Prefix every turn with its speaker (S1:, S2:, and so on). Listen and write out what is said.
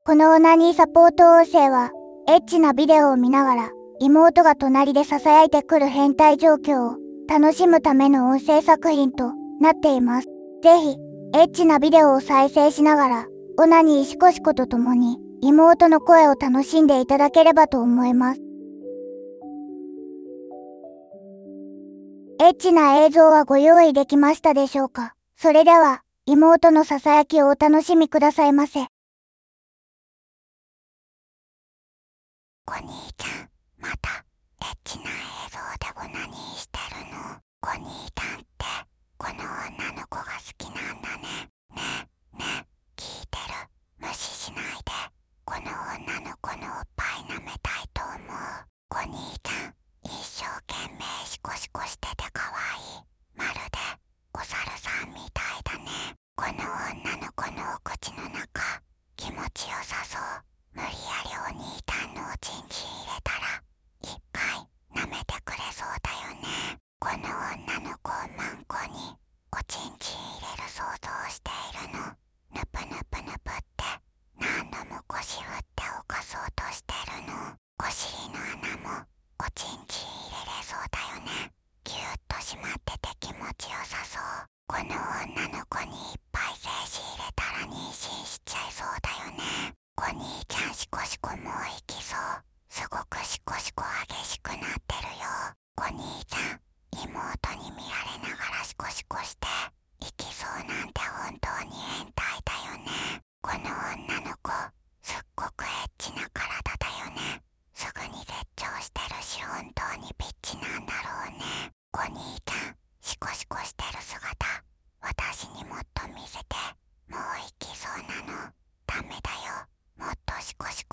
S1: このオナニーサポート音声は、エッチなビデオを見ながら、妹が隣で囁いてくる変態状況を楽しむための音声作品となっています。ぜひ、エッチなビデオを再生しながら、オナニーシコシコとともに、妹の声を楽しんでいただければと思います。エッチな映像はご用意できましたでしょうか？それでは、妹の囁きをお楽しみくださいませ。
S2: お兄ちゃん、また、エッチな映像でオナニーしてるの？お兄ちゃんって、この女の子が好きなんだね。ねえ、聞いてる？無視しないで。この女の子のおっぱい舐めたいと思う。お兄ちゃん、一生懸命シコシコしてて可愛い。まるで、お猿さんみたいだね。この女の子のお口の中、気持ちよさそう。無理やりお兄ちゃんのおちんちん入れたら、いっぱい舐めてくれそうだよね。この女の子をマンコに、おちんちん入れる想像しているの。ぬぷぬぷぬぷって、何度も腰振っておかそうとしてるの。お尻の穴も、おちんちん入れれそうだよね。ぎゅーっと締まってて気持ちよさそう。この女の子にいっぱい精子入れたら妊娠しちゃいそうだよね。お兄ちゃんシコシコもういきそう。すごくシコシコ激しくなってるよ。お兄ちゃん、妹に見られながらシコシコして、いきそうなんて本当に変態だよね。この女の子、すっごくエッチな体だよね。すぐに絶頂してるし本当にピッチなんだろうね。お兄ちゃん、シコシコしてる姿、私にもっと見せて。もういきそうなの。ダメだよ。もっとシコシ